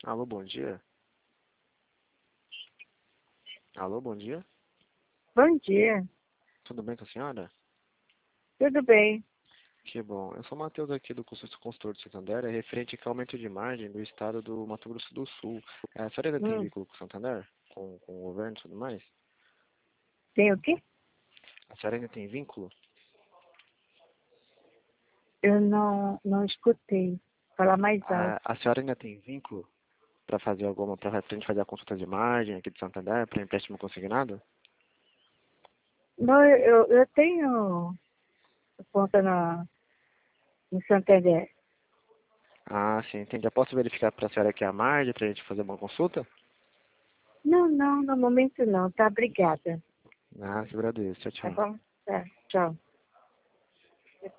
Alô, bom dia. Alô, bom dia. Bom dia, Tudo bem com a senhora? tudo bem? Que bom. Eu sou o Matheus aqui do consultor de Santander, é referente ao aumento de margem do estado do Mato Grosso do Sul. A senhora ainda tem Hum, vínculo com o Santander? Com o governo e tudo mais? tem o quê? A senhora ainda tem vínculo? Eu não escutei. Fala mais alto. A senhora ainda tem vínculo para fazer para a gente fazer a consulta de margem aqui de Santander, para empréstimo consignado? Não, eu tenho conta no Santander. Ah, sim, entendi. Eu posso verificar para a senhora aqui a margem, para a gente fazer uma consulta? Não, no momento não, tá? Obrigada. Ah, que agradeço. Tchau, Tá tchau. bom? Tá, tchau.